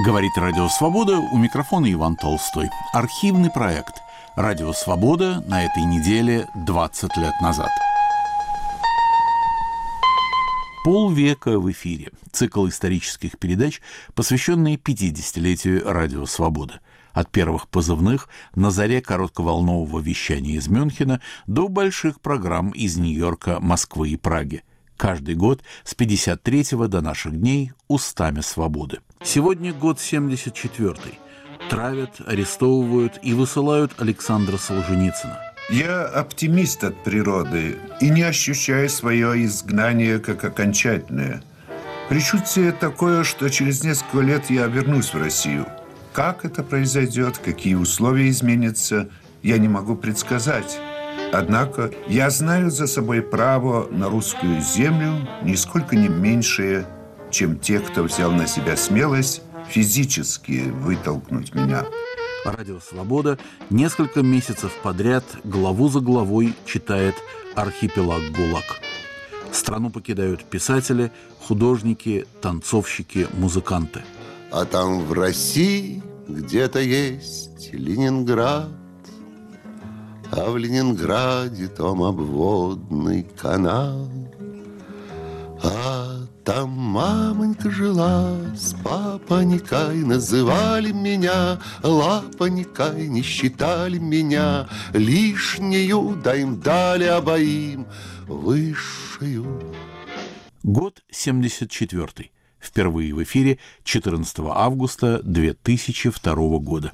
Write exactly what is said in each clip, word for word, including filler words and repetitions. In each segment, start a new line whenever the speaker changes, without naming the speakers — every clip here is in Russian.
Говорит Радио Свобода, у микрофона Иван Толстой. Архивный проект Радио Свобода на этой неделе двадцать лет назад. Полвека в эфире. Цикл исторических передач, посвященный пятидесятилетию Радио Свобода. От первых позывных на заре коротковолнового вещания из Мюнхена до больших программ из Нью-Йорка, Москвы и Праги. Каждый год с пятьдесят третьего до наших дней устами свободы. Сегодня год семьдесят четвёртый. Травят, арестовывают и высылают Александра Солженицына.
Я оптимист от природы и не ощущаю свое изгнание как окончательное. Предчувствие такое, что через несколько лет я вернусь в Россию. Как это произойдет, какие условия изменятся, я не могу предсказать. Однако я знаю за собой право на русскую землю нисколько не меньшее, чем те, кто взял на себя смелость физически вытолкнуть меня.
Радио «Свобода» несколько месяцев подряд главу за главой читает «Архипелаг ГУЛАГ». Страну покидают писатели, художники, танцовщики, музыканты.
А там в России где-то есть Ленинград, а в Ленинграде том обводный канал. А там мамонька жила с папонькой, называли меня лапонькой, не считали меня лишнюю, да им дали обоим высшую.
Год семьдесят четвёртый. Впервые в эфире четырнадцатого августа две тысячи второго года.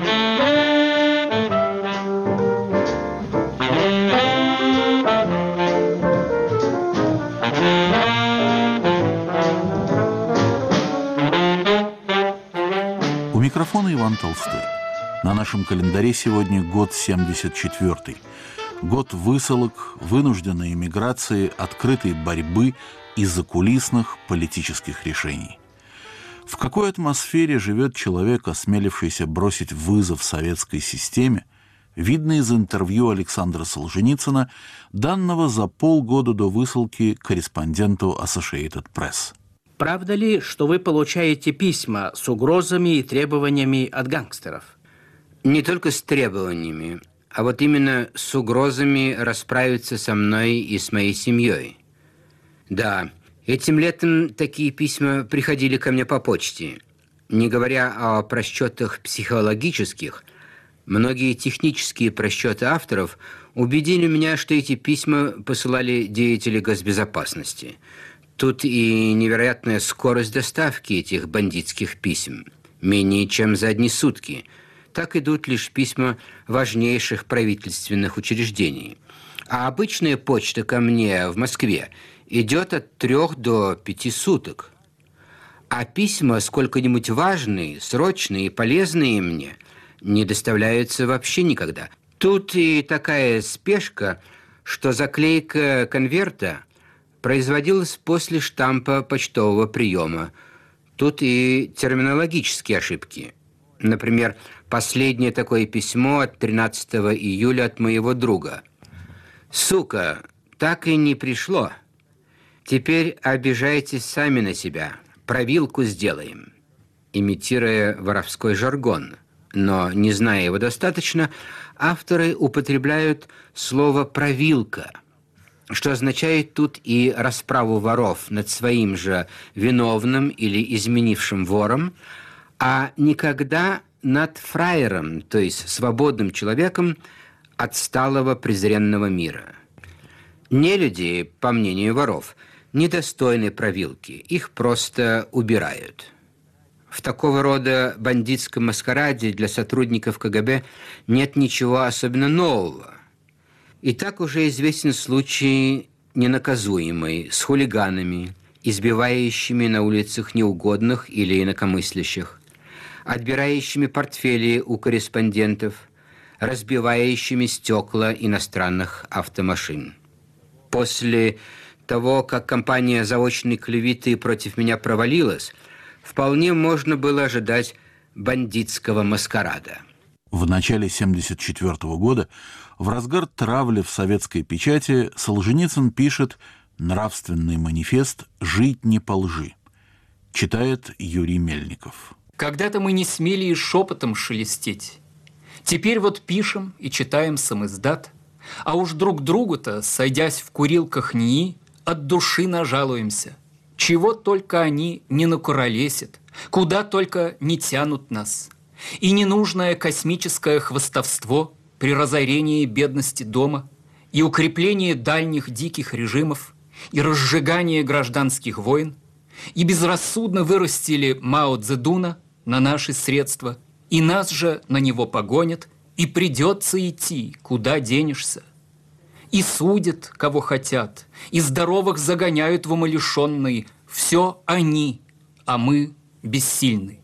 У микрофона Иван Толстой. На нашем календаре сегодня год семьдесят четвёртый. Год высылок, вынужденной эмиграции, открытой борьбы и закулисных политических решений. В какой атмосфере живет человек, осмелившийся бросить вызов советской системе, видно из интервью Александра Солженицына, данного за полгода до высылки корреспонденту Associated Press.
Правда ли, что вы получаете письма с угрозами и требованиями от гангстеров?
Не только с требованиями, а вот именно с угрозами расправиться со мной и с моей семьей. Да, этим летом такие письма приходили ко мне по почте. Не говоря о просчетах психологических, многие технические просчеты авторов убедили меня, что эти письма посылали деятели госбезопасности. Тут и невероятная скорость доставки этих бандитских писем. Менее чем за одни сутки. Так идут лишь письма важнейших правительственных учреждений. А обычная почта ко мне в Москве идет от трех до пяти суток. А письма, сколько-нибудь важные, срочные и полезные мне, не доставляются вообще никогда. Тут и такая спешка, что заклейка конверта производилась после штампа почтового приема. Тут и терминологические ошибки. Например, последнее такое письмо от тринадцатого июля от моего друга. «Сука, так и не пришло. Теперь обижайтесь сами на себя. Провилку сделаем». Имитируя воровской жаргон, но не зная его достаточно, авторы употребляют слово «провилка», что означает тут и расправу воров над своим же виновным или изменившим вором, а никогда над фраером, то есть свободным человеком отсталого презренного мира. Нелюди, по мнению воров, недостойны провилки, их просто убирают. В такого рода бандитском маскараде для сотрудников ка гэ бэ нет ничего особенно нового. И так уже известен случай ненаказуемый с хулиганами, избивающими на улицах неугодных или инакомыслящих, отбирающими портфели у корреспондентов, разбивающими стекла иностранных автомашин. После того, как кампания заочной клеветы против меня провалилась, вполне можно было ожидать бандитского маскарада.
В начале семьдесят четвёртого года, в разгар травли в советской печати, Солженицын пишет нравственный манифест «Жить не по лжи». Читает Юрий Мельников.
Когда-то мы не смели и шепотом шелестеть. Теперь вот пишем и читаем самиздат, а уж друг другу-то, сойдясь в курилках НИИ, от души нажалуемся. Чего только они не накуролесят, куда только не тянут нас. И ненужное космическое хвастовство при разорении бедности дома, и укреплении дальних диких режимов, и разжигание гражданских войн, и безрассудно вырастили Мао Цзэдуна на наши средства, и нас же на него погонят, и придется идти, куда денешься. И судят, кого хотят, и здоровых загоняют в умалишенные. Все они, а мы бессильны.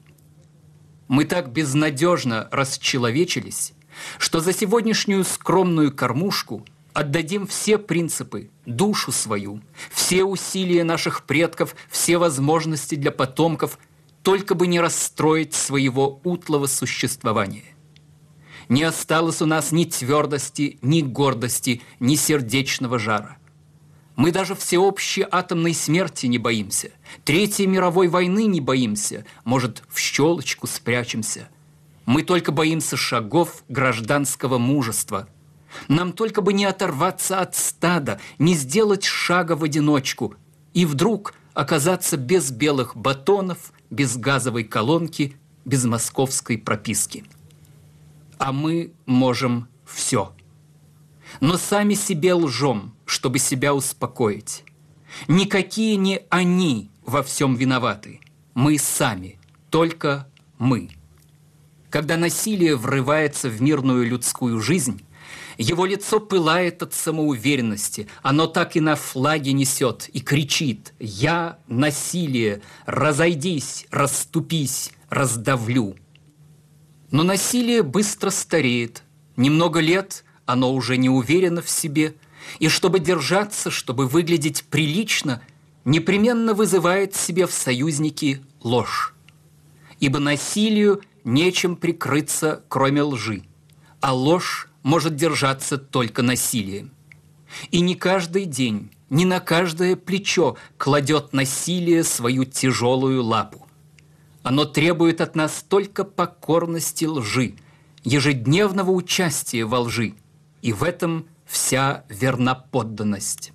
Мы так безнадежно расчеловечились, что за сегодняшнюю скромную кормушку отдадим все принципы, душу свою, все усилия наших предков, все возможности для потомков, только бы не расстроить своего утлого существования. Не осталось у нас ни твердости, ни гордости, ни сердечного жара. Мы даже всеобщей атомной смерти не боимся, Третьей мировой войны не боимся, может, в щелочку спрячемся. Мы только боимся шагов гражданского мужества. Нам только бы не оторваться от стада, не сделать шага в одиночку и вдруг оказаться без белых батонов, без газовой колонки, без московской прописки. А мы можем все. Но сами себе лжем, чтобы себя успокоить. Никакие не они во всем виноваты. Мы сами, только мы. Когда насилие врывается в мирную людскую жизнь, его лицо пылает от самоуверенности, оно так и на флаге несет и кричит: «Я насилие, разойдись, расступись, раздавлю». Но насилие быстро стареет, немного лет оно уже не уверено в себе, и чтобы держаться, чтобы выглядеть прилично, непременно вызывает себе в союзники ложь. Ибо насилию нечем прикрыться, кроме лжи, а ложь может держаться только насилием. И не каждый день, не на каждое плечо кладет насилие свою тяжелую лапу. Оно требует от нас только покорности лжи, ежедневного участия во лжи, и в этом вся верноподданность.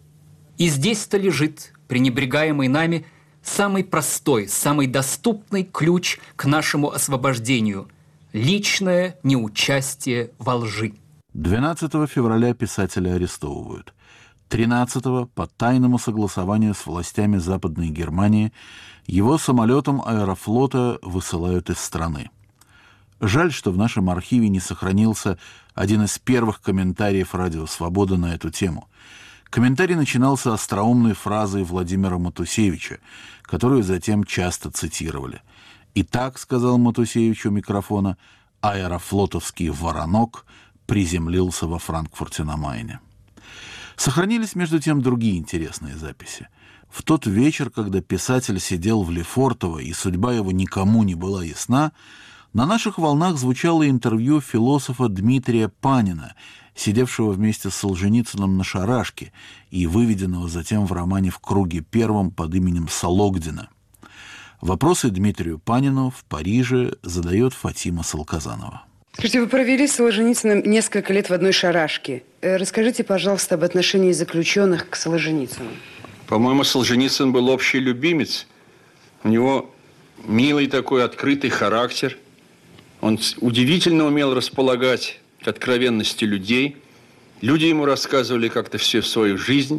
И здесь-то лежит, пренебрегаемый нами, самый простой, самый доступный ключ к нашему освобождению – личное неучастие во лжи.
двенадцатого февраля писателя арестовывают. тринадцатого по тайному согласованию с властями Западной Германии его самолетом аэрофлота высылают из страны. Жаль, что в нашем архиве не сохранился один из первых комментариев «Радио Свобода» на эту тему. Комментарий начинался остроумной фразой Владимира Матусевича, которую затем часто цитировали. «Итак, — сказал Матусевич у микрофона, — аэрофлотовский воронок приземлился во Франкфурте на Майне». Сохранились, между тем, другие интересные записи. В тот вечер, когда писатель сидел в Лефортово, и судьба его никому не была ясна, на наших волнах звучало интервью философа Дмитрия Панина, сидевшего вместе с Солженицыным на шарашке и выведенного затем в романе «В круге первом» под именем Сологдина. Вопросы Дмитрию Панину в Париже задает Фатима Салказанова.
Скажите, вы провели с Солженицыным несколько лет в одной шарашке. Расскажите, пожалуйста, об отношении заключенных к Солженицыну.
По-моему, Солженицын был общий любимец. У него милый такой открытый характер. Он удивительно умел располагать к откровенности людей. Люди ему рассказывали как-то все свою жизнь.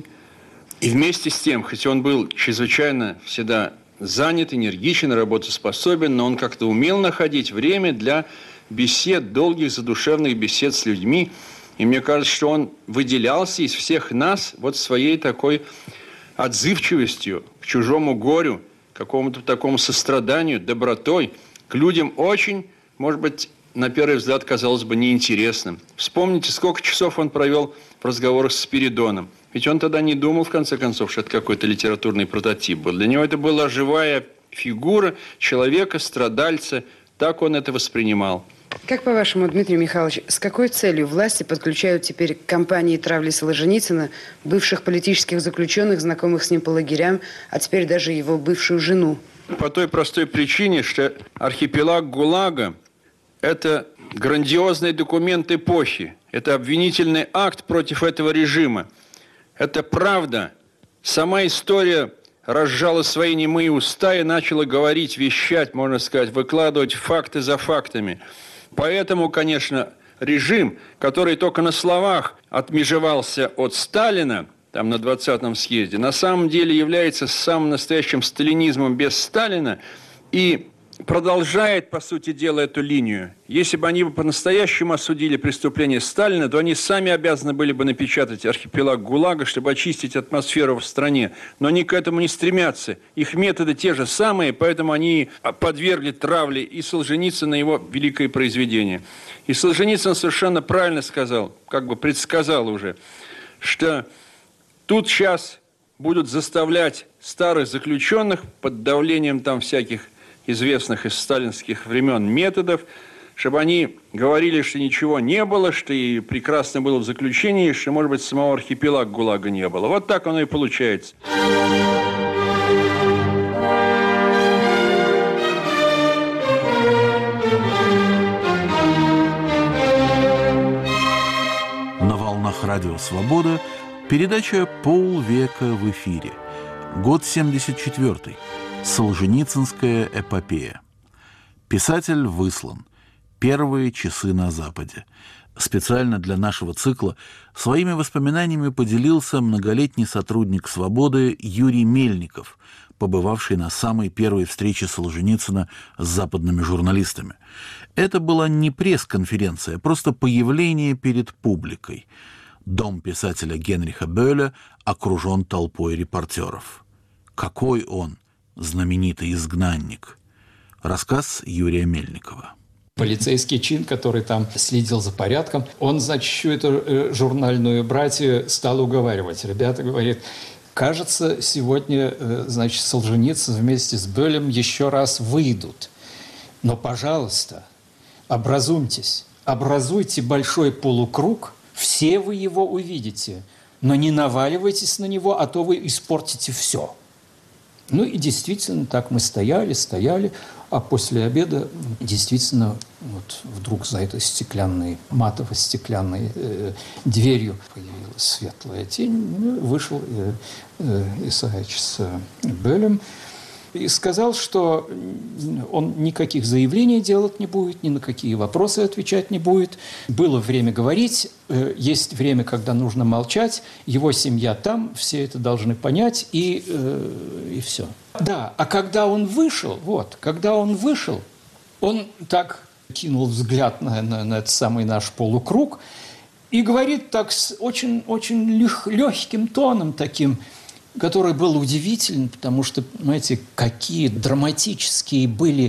И вместе с тем, хотя он был чрезвычайно всегда занят, энергичен, работоспособен, но он как-то умел находить время для бесед, долгих задушевных бесед с людьми. И мне кажется, что он выделялся из всех нас вот своей такой отзывчивостью к чужому горю, к какому-то такому состраданию, добротой, к людям очень, может быть, на первый взгляд, казалось бы, неинтересным. Вспомните, сколько часов он провел в разговорах с Спиридоном. Ведь он тогда не думал, в конце концов, что это какой-то литературный прототип был. Для него это была живая фигура человека, страдальца. Так он это воспринимал.
Как, по-вашему, Дмитрий Михайлович, с какой целью власти подключают теперь к кампании травли Солженицына бывших политических заключенных, знакомых с ним по лагерям, а теперь даже его бывшую жену?
по той простой причине, что архипелаг ГУЛАГа – это грандиозный документ эпохи. Это обвинительный акт против этого режима. Это правда. Сама история разжала свои немые уста и начала говорить, вещать, можно сказать, выкладывать факты за фактами. Поэтому, конечно, режим, который только на словах отмежевался от Сталина, там на двадцатом съезде, на самом деле является самым настоящим сталинизмом без Сталина и продолжает, по сути дела, эту линию. Если бы они бы по-настоящему осудили преступление Сталина, то они сами обязаны были бы напечатать архипелаг ГУЛАГа, чтобы очистить атмосферу в стране. Но они к этому не стремятся. Их методы те же самые, поэтому они подвергли травле и Солженицына, его великое произведение. И Солженицын совершенно правильно сказал, как бы предсказал уже, что тут сейчас будут заставлять старых заключенных под давлением там всяких известных из сталинских времен методов, чтобы они говорили, что ничего не было, что и прекрасно было в заключении, что, может быть, самого архипелага ГУЛАГа не было. Вот так оно и получается.
На волнах радио «Свобода» передача «Полвека в эфире». Год семьдесят четвёртый. Солженицынская эпопея. Писатель выслан. Первые часы на Западе. Специально для нашего цикла своими воспоминаниями поделился многолетний сотрудник «Свободы» Юрий Мельников, побывавший на самой первой встрече Солженицына с западными журналистами. Это была не пресс-конференция, а просто появление перед публикой. Дом писателя Генриха Бöhler окружен толпой репортеров. Какой он знаменитый изгнанник. Рассказ Юрия Мельникова.
Полицейский чин, который там следил за порядком, он, значит, всю эту журнальную братью стал уговаривать. Ребята, говорит, кажется, сегодня, значит, Солженицын вместе с Бöhlerом еще раз выйдут. Но, пожалуйста, образумьтесь, образуйте большой полукруг, все вы его увидите, но не наваливайтесь на него, а то вы испортите все. Ну и действительно, так мы стояли, стояли, а после обеда действительно вот вдруг за этой стеклянной, матово-стеклянной э, дверью появилась светлая тень. Ну, вышел э, э, Исаевич с Бöhlerом и сказал, что он никаких заявлений делать не будет, ни на какие вопросы отвечать не будет. Было время говорить, есть время, когда нужно молчать. Его семья там, все это должны понять, и, и все. Да, а когда он вышел, вот, когда он вышел, он так кинул взгляд на, на, на этот самый наш полукруг и говорит так с очень, очень лег, легким тоном таким, который был удивителен, потому что, понимаете, какие драматические были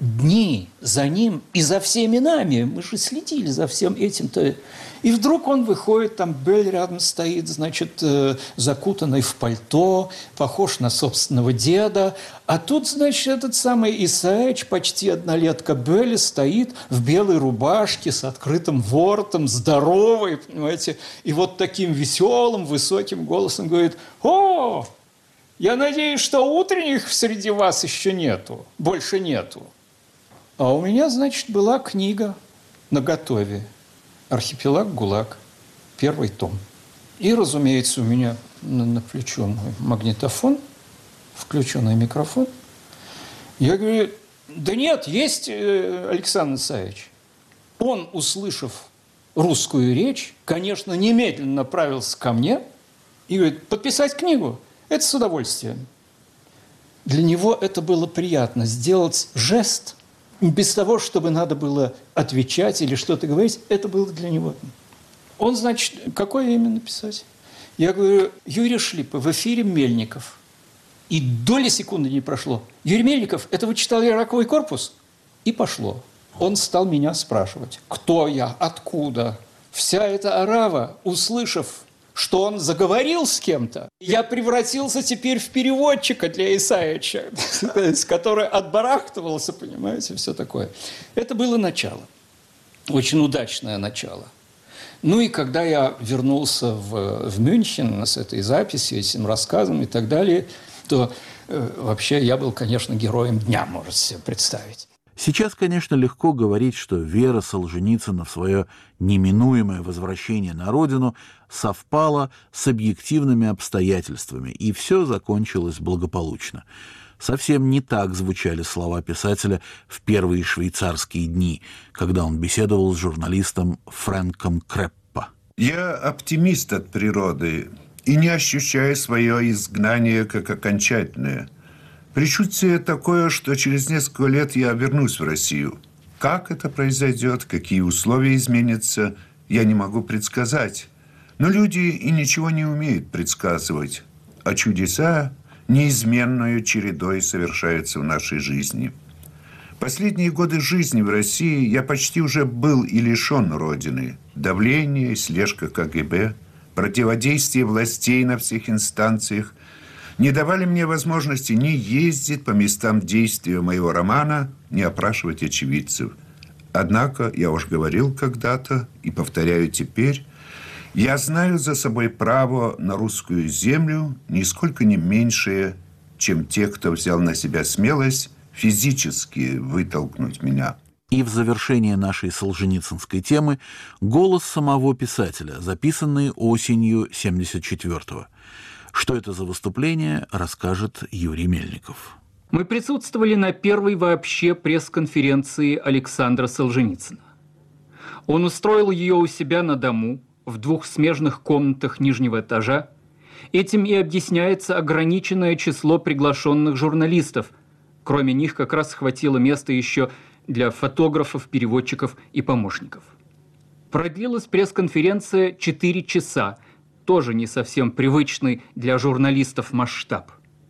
дни за ним и за всеми нами. Мы же следили за всем этим-то. И вдруг он выходит, там Бöhler рядом стоит, значит, закутанный в пальто, похож на собственного деда. А тут, значит, этот самый Исаевич, почти однолетка Бöhler, стоит в белой рубашке с открытым воротом, здоровый, понимаете, и вот таким веселым, высоким голосом говорит: «О, я надеюсь, что утренних среди вас еще нету, больше нету». А у меня, значит, была книга наготове. «Архипелаг ГУЛАГ», первый том. И, разумеется, у меня на, на плечо мой магнитофон, включенный микрофон. Я говорю: да нет, есть Александр Исаевич. Он, услышав русскую речь, конечно, немедленно направился ко мне и говорит: подписать книгу. Это с удовольствием. Для него это было приятно, сделать жест без того, чтобы надо было отвечать или что-то говорить. Это было для него. Он, значит, какое имя написать? Я говорю: Юрий Шлипов, в эфире Мельников. И доли секунды не прошло. Юрий Мельников, это вы читали «Раковый корпус»? И пошло. Он стал меня спрашивать: кто я, откуда? Вся эта орава, услышав, что он заговорил с кем-то, я превратился теперь в переводчика для Исаевича, который отбарахтывался, понимаете, все такое. Это было начало. Очень удачное начало. Ну и когда я вернулся в, в Мюнхен с этой записью, этим рассказом и так далее, то вообще я был, конечно, героем дня, можете себе представить.
Сейчас, конечно, легко говорить, что вера Солженицына в свое неминуемое возвращение на родину совпала с объективными обстоятельствами, и все закончилось благополучно. Совсем не так звучали слова писателя в первые швейцарские дни, когда он беседовал с журналистом Фрэнком Креппо.
Я оптимист от природы и не ощущаю свое изгнание как окончательное. Предчувствие такое, что через несколько лет я вернусь в Россию. Как это произойдет, какие условия изменятся, я не могу предсказать. Но люди и ничего не умеют предсказывать, а чудеса неизменной чередой совершаются в нашей жизни. Последние годы жизни в России я почти уже был и лишен родины. Давление, слежка ка гэ бэ, противодействие властей на всех инстанциях не давали мне возможности ни ездить по местам действия моего романа, ни опрашивать очевидцев. Однако, я уж говорил когда-то и повторяю теперь, я знаю за собой право на русскую землю нисколько не меньшее, чем те, кто взял на себя смелость физически вытолкнуть меня.
И в завершение нашей солженицынской темы голос самого писателя, записанный осенью семьдесят четвёртого. Что это за выступление, расскажет Юрий Мельников.
Мы присутствовали на первой вообще пресс-конференции Александра Солженицына. Он устроил ее у себя на дому, в двух смежных комнатах нижнего этажа. Этим и объясняется ограниченное число приглашенных журналистов. Кроме них как раз хватило места еще для фотографов, переводчиков и помощников. Продлилась пресс-конференция четыре часа, тоже не совсем привычный для журналистов масштаб.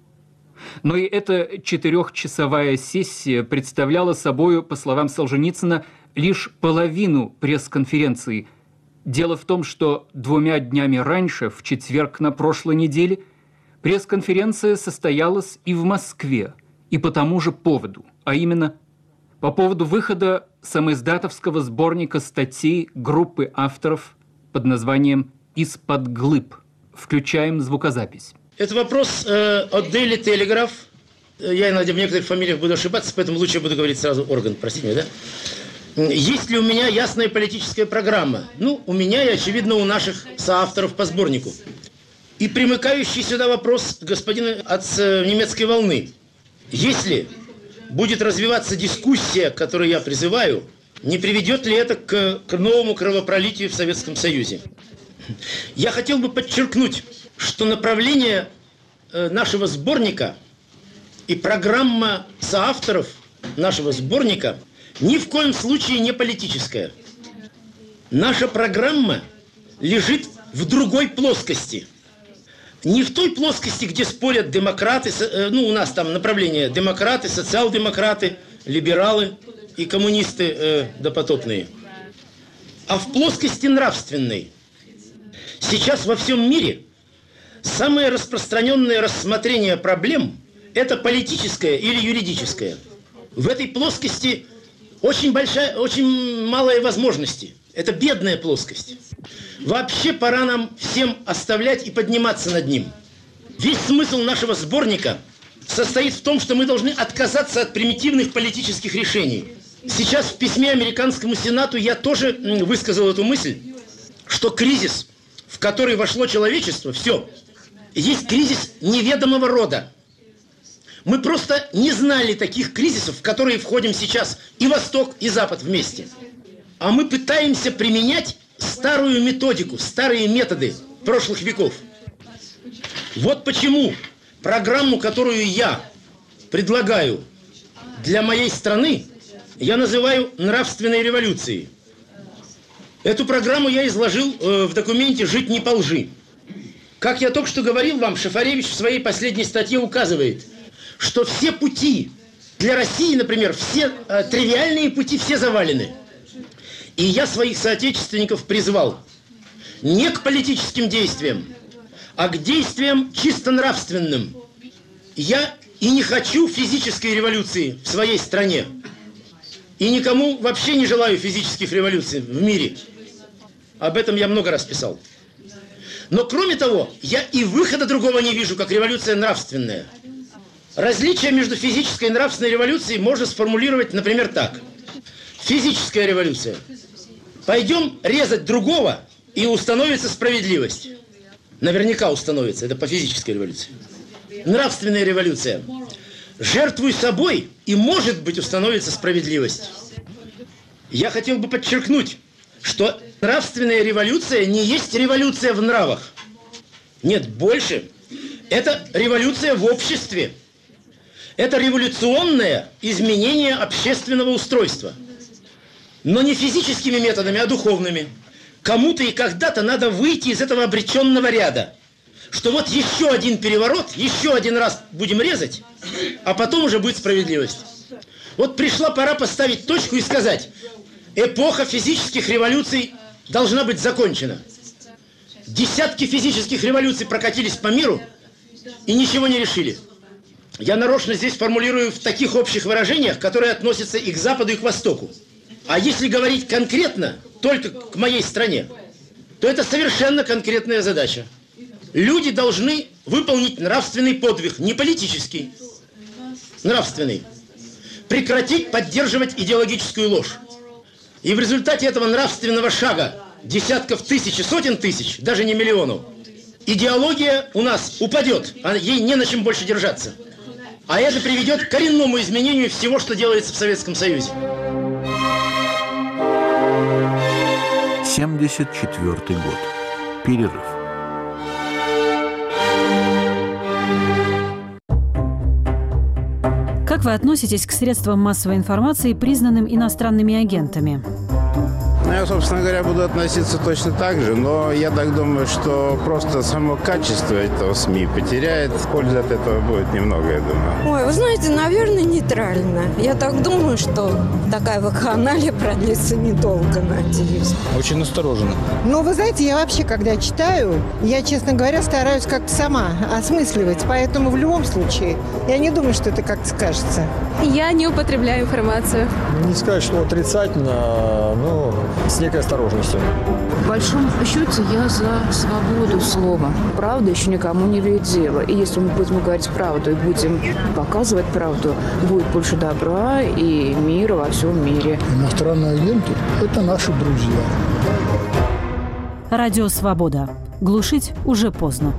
Но и эта четырехчасовая сессия представляла собой, по словам Солженицына, лишь половину пресс-конференции. Дело в том, что двумя днями раньше, в четверг на прошлой неделе, пресс-конференция состоялась и в Москве, и по тому же поводу, а именно по поводу выхода самоиздатовского сборника статей группы авторов под названием «Из-под глыб». Включаем звукозапись.
Это вопрос э, от Daily Telegraph. Я иногда в некоторых фамилиях буду ошибаться, поэтому лучше буду говорить сразу орган, простите меня, да? Есть ли у меня ясная политическая программа? Ну, у меня и, очевидно, у наших соавторов по сборнику. И примыкающий сюда вопрос господина от э, немецкой волны. Если будет развиваться дискуссия, к которой я призываю, не приведет ли это к, к новому кровопролитию в Советском Союзе? Я хотел бы подчеркнуть, что направление э, нашего сборника и программа соавторов нашего сборника ни в коем случае не политическая. Наша программа лежит в другой плоскости. Не в той плоскости, где спорят демократы, э, ну у нас там направление демократы, социал-демократы, либералы и коммунисты э, допотопные, а в плоскости нравственной. Сейчас во всем мире самое распространенное рассмотрение проблем – это политическое или юридическое. В этой плоскости очень большая, очень малые возможности. Это бедная плоскость. Вообще пора нам всем оставлять и подниматься над ним. Весь смысл нашего сборника состоит в том, что мы должны отказаться от примитивных политических решений. Сейчас в письме американскому Сенату я тоже высказал эту мысль, что кризис, в который вошло человечество, все, есть кризис неведомого рода. Мы просто не знали таких кризисов, в которые входим сейчас, и Восток, и Запад вместе. А мы пытаемся применять старую методику, старые методы прошлых веков. Вот почему программу, которую я предлагаю для моей страны, я называю нравственной революцией. Эту программу я изложил э, в документе «Жить не по лжи». Как я только что говорил вам, Шафаревич в своей последней статье указывает, что все пути для России, например, все э, тривиальные пути, все завалены. И я своих соотечественников призвал не к политическим действиям, а к действиям чисто нравственным. Я и не хочу физической революции в своей стране. И никому вообще не желаю физических революций в мире. Об этом я много раз писал. Но кроме того, я и выхода другого не вижу, как революция нравственная. Различие между физической и нравственной революцией можно сформулировать, например, так. Физическая революция. Пойдем резать другого, и установится справедливость. Наверняка установится, это по физической революции. Нравственная революция. Жертвуй собой, и, может быть, установится справедливость. Я хотел бы подчеркнуть, что нравственная революция не есть революция в нравах. Нет, больше. Это революция в обществе. Это революционное изменение общественного устройства. Но не физическими методами, а духовными. Кому-то и когда-то надо выйти из этого обреченного ряда. Что вот еще один переворот, еще один раз будем резать, а потом уже будет справедливость. Вот пришла пора поставить точку и сказать, эпоха физических революций должна быть закончена. Десятки физических революций прокатились по миру и ничего не решили. Я нарочно здесь формулирую в таких общих выражениях, которые относятся и к Западу, и к Востоку. А если говорить конкретно, только к моей стране, то это совершенно конкретная задача. Люди должны выполнить нравственный подвиг, не политический, нравственный. Прекратить поддерживать идеологическую ложь. И в результате этого нравственного шага, десятков тысяч и сотен тысяч, даже не миллионов, идеология у нас упадет, а ей не на чем больше держаться. А это приведет к коренному изменению всего, что делается в Советском Союзе.
семьдесят четвёртый год. Перерыв.
Как вы относитесь к средствам массовой информации, признанным иностранными агентами?
Ну, я, собственно говоря, буду относиться точно так же, но я так думаю, что просто само качество этого СМИ потеряет. Пользы от этого будет немного, я думаю.
Ой, вы знаете, наверное, нейтрально. Я так думаю, что такая вакханалия продлится недолго, надеюсь.
Очень настороженно.
Ну, вы знаете, я вообще, когда читаю, я, честно говоря, стараюсь как-то сама осмысливать. Поэтому в любом случае, я не думаю, что это как-то скажется.
Я не употребляю информацию.
Не сказать, что отрицательно, но с некой осторожностью.
В большом счете я за свободу слова. Правда еще никому не вредила. И если мы будем говорить правду и будем показывать правду, будет больше добра и мира во всем мире.
Иностранные агенты – это наши друзья.
Радио «Свобода». Глушить уже поздно.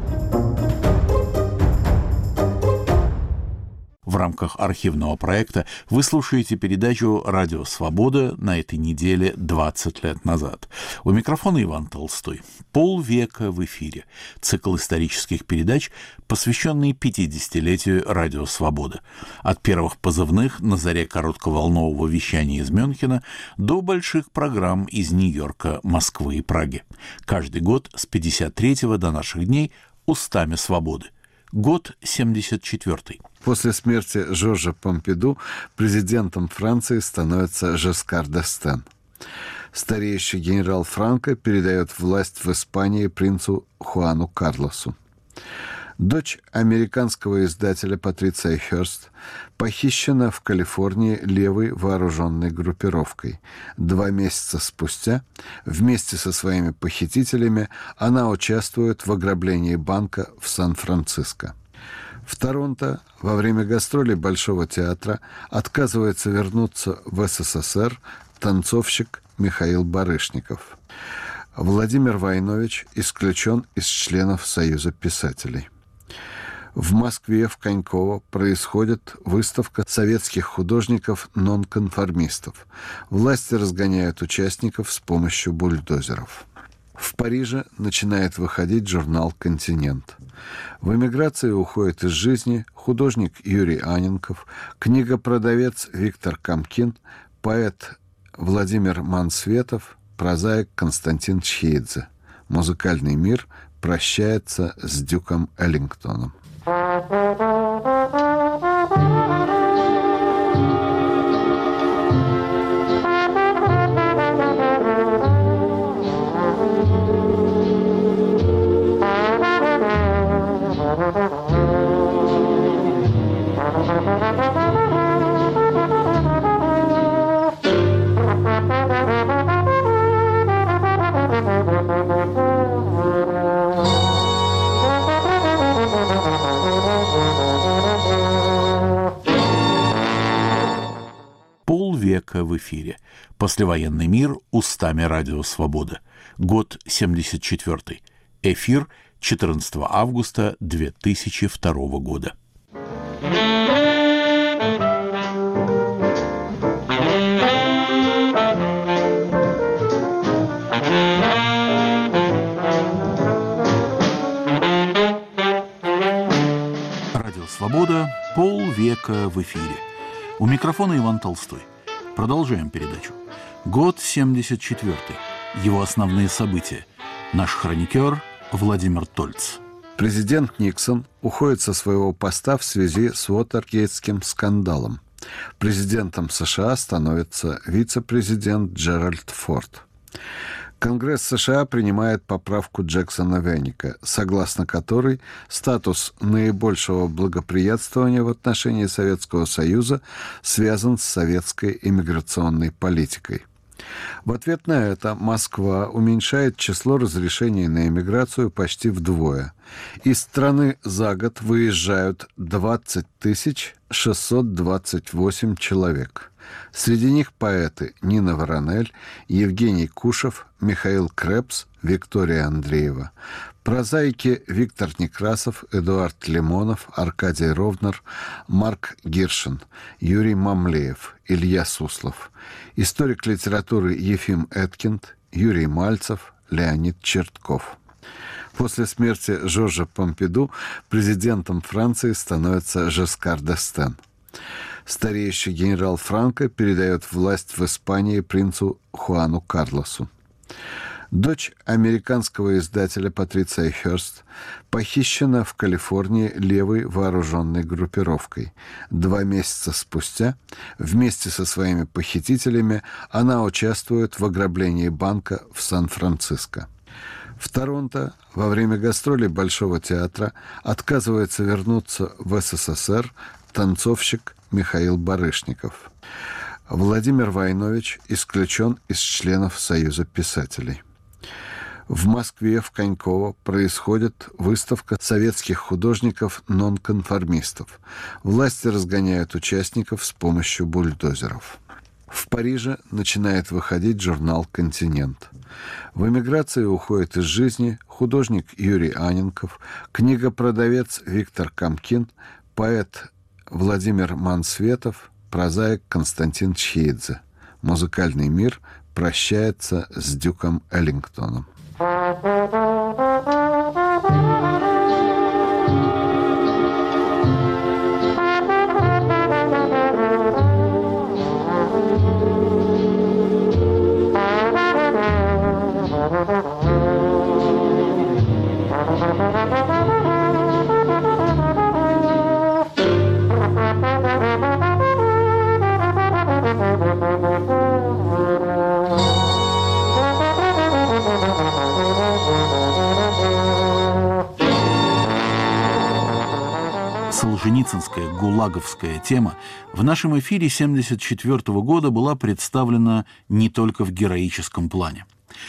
В рамках архивного проекта вы слушаете передачу «Радио Свобода» на этой неделе двадцать лет назад. У микрофона Иван Толстой. Полвека в эфире. Цикл исторических передач, посвященный пятидесятилетию «Радио Свобода». От первых позывных на заре коротковолнового вещания из Мюнхена до больших программ из Нью-Йорка, Москвы и Праги. Каждый год с пятьдесят третьего до наших дней устами свободы. Год семьдесят четвёртый.
После смерти Жоржа Помпиду президентом Франции становится Жескар д'Эстен. Стареющий генерал Франко передает власть в Испании принцу Хуану Карлосу. Дочь американского издателя Патриция Хёрст похищена в Калифорнии левой вооруженной группировкой. Два месяца спустя вместе со своими похитителями она участвует в ограблении банка в Сан-Франциско. В Торонто во время гастролей Большого театра отказывается вернуться в СССР танцовщик Михаил Барышников. Владимир Войнович исключен из членов Союза писателей. В Москве, в Коньково, происходит выставка советских художников-нонконформистов. Власти разгоняют участников с помощью бульдозеров. В Париже начинает выходить журнал «Континент». В эмиграции уходит из жизни художник Юрий Анненков, книгопродавец Виктор Камкин, поэт Владимир Мансветов, прозаик Константин Чхеидзе. Музыкальный мир прощается с Дюком Эллингтоном.
Полвека в эфире. Послевоенный мир устами Радио Свобода. Год семьдесят четвёртый. Эфир четырнадцатого августа две тысячи второго года. Радио Свобода. Полвека в эфире. У микрофона Иван Толстой. Продолжаем передачу. Год семьдесят четвёртый. Его основные события. Наш хроникер Владимир Тольц.
Президент Никсон уходит со своего поста в связи с Уотергейтским скандалом. Президентом США становится вице-президент Джеральд Форд. Конгресс США принимает поправку Джексона-Веника, согласно которой статус наибольшего благоприятствования в отношении Советского Союза связан с советской иммиграционной политикой. В ответ на это Москва уменьшает число разрешений на иммиграцию почти вдвое. Из страны за год выезжают двадцать тысяч шестьсот двадцать восемь человек. Среди них поэты Нина Воронель, Евгений Кушев, Михаил Крепс, Виктория Андреева. Прозаики Виктор Некрасов, Эдуард Лимонов, Аркадий Ровнер, Марк Гиршин, Юрий Мамлеев, Илья Суслов. Историк литературы Ефим Эткинд, Юрий Мальцев, Леонид Чертков. После смерти Жоржа Помпиду президентом Франции становится Жескар д'Эстен. Стареющий генерал Франко передает власть в Испании принцу Хуану Карлосу. Дочь американского издателя Патриция Хёрст похищена в Калифорнии левой вооруженной группировкой. Два месяца спустя вместе со своими похитителями она участвует в ограблении банка в Сан-Франциско. В Торонто во время гастролей Большого театра отказывается вернуться в СССР танцовщик Михаил Барышников. Владимир Войнович исключен из членов Союза писателей. В Москве, в Коньково, происходит выставка советских художников-нонконформистов. Власти разгоняют участников с помощью бульдозеров. В Париже начинает выходить журнал «Континент». В эмиграции уходит из жизни художник Юрий Анненков, книгопродавец Виктор Камкин, поэт Владимир Мансветов, прозаик Константин Чхеидзе. Музыкальный мир прощается с Дюком Эллингтоном.
Солженицынская гулаговская тема в нашем эфире семьдесят четвёртого года была представлена не только в героическом плане.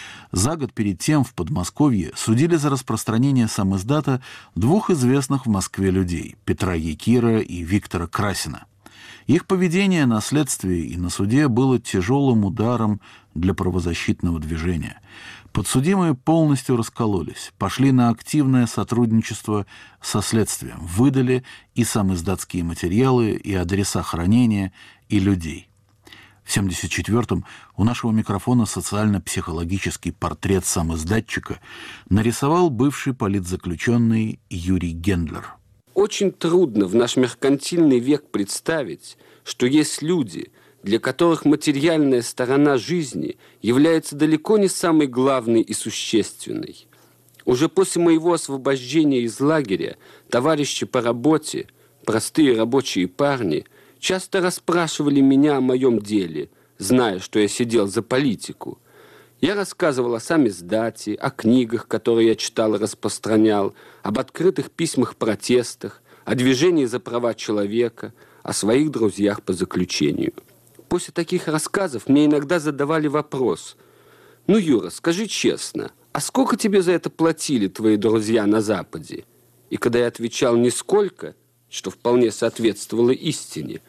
За год перед тем в Подмосковье судили за распространение самиздата двух известных в Москве людей – Петра Якира и Виктора Красина. Их поведение на следствии и на суде было тяжелым ударом для правозащитного движения. Подсудимые полностью раскололись, пошли на активное сотрудничество со следствием, выдали и самиздатские материалы, и адреса хранения, и людей. В семьдесят четвёртом у нашего микрофона социально-психологический портрет самиздатчика нарисовал бывший политзаключенный Юрий Гендлер.
Очень трудно в наш меркантильный век представить, что есть люди, для которых материальная сторона жизни является далеко не самой главной и существенной. Уже после моего освобождения из лагеря товарищи по работе, простые рабочие парни, часто расспрашивали меня о моем деле, зная, что я сидел за политику. Я рассказывал о самиздате, о книгах, которые я читал и распространял, об открытых письмах-протестах, о движении за права человека, о своих друзьях по заключению. После таких рассказов мне иногда задавали вопрос: «Ну, Юра, скажи честно, а сколько тебе за это платили твои друзья на Западе?» И когда я отвечал «нисколько», что вполне соответствовало истине,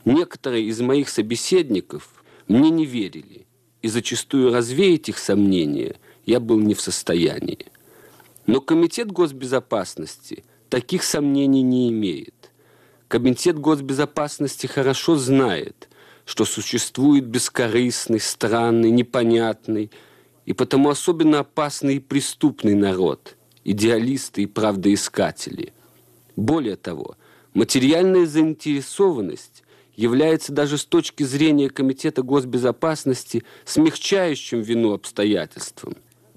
Некоторые из моих собеседников мне не верили, и зачастую развеять их сомнения я был не в состоянии. Но Комитет госбезопасности таких сомнений не имеет. Комитет госбезопасности хорошо знает, что существует бескорыстный, странный, непонятный и потому особенно опасный и преступный народ, идеалисты и правдоискатели. Более того, материальная заинтересованность является даже с точки зрения Комитета госбезопасности смягчающим вину обстоятельством.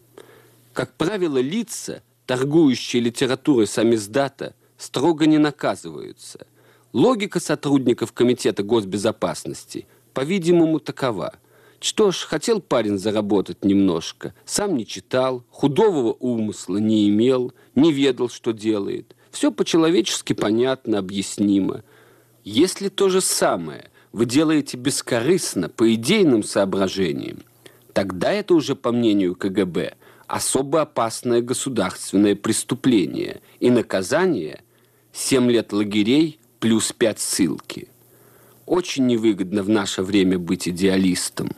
Как правило, лица, торгующие литературой самиздата, строго не наказываются. Логика сотрудников Комитета госбезопасности, по-видимому, такова. Что ж, хотел парень заработать немножко, сам не читал, худого умысла не имел, не ведал, что делает. Все по-человечески понятно, объяснимо. Если то же самое вы делаете бескорыстно, по идейным соображениям, тогда это уже, по мнению ка гэ бэ, особо опасное государственное преступление, и наказание – семь лет лагерей плюс пять ссылки. Очень невыгодно в наше время быть идеалистом.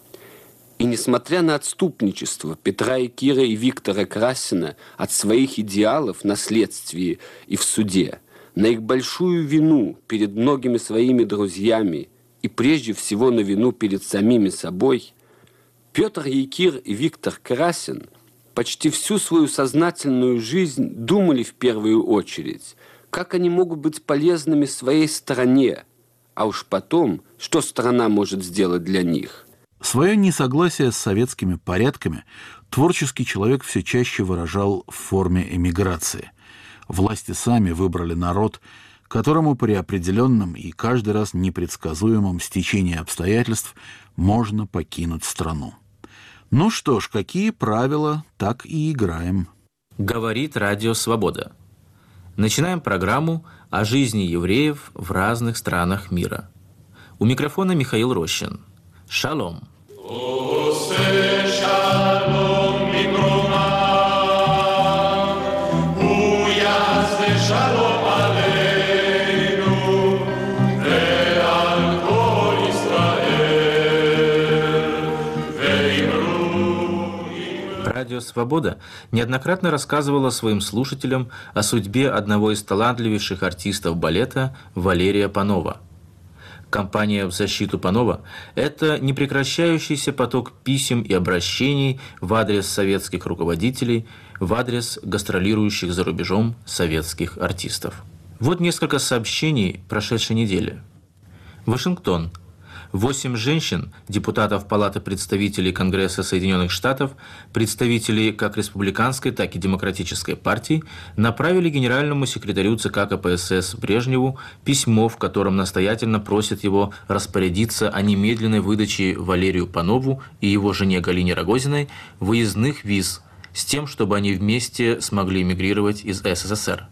И несмотря на отступничество Петра и Кира и Виктора Красина от своих идеалов на следствии и в суде, на их большую вину перед многими своими друзьями и прежде всего на вину перед самими собой, Петр Якир и Виктор Красин почти всю свою сознательную жизнь думали в первую очередь, как они могут быть полезными своей стране, а уж потом, что страна может сделать для них.
Свое несогласие с советскими порядками творческий человек все чаще выражал в форме эмиграции. Власти сами выбрали народ, которому при определенном и каждый раз непредсказуемом стечении обстоятельств можно покинуть страну. Ну что ж, какие правила, так и играем.
Говорит Радио Свобода. Начинаем программу о жизни евреев в разных странах мира. У микрофона Михаил Рощин. Шалом. Радио «Свобода» неоднократно рассказывала своим слушателям о судьбе одного из талантливейших артистов балета Валерия Панова. Кампания в защиту Панова – это непрекращающийся поток писем и обращений в адрес советских руководителей, в адрес гастролирующих за рубежом советских артистов. Вот несколько сообщений прошедшей недели. Вашингтон. Восемь женщин, депутатов Палаты представителей Конгресса Соединенных Штатов, представителей как республиканской, так и демократической партий, направили генеральному секретарю ЦК ка пэ эс эс Брежневу письмо, в котором настоятельно просят его распорядиться о немедленной выдаче Валерию Панову и его жене Галине Рогозиной выездных виз с тем, чтобы они вместе смогли эмигрировать из эс эс эс эр.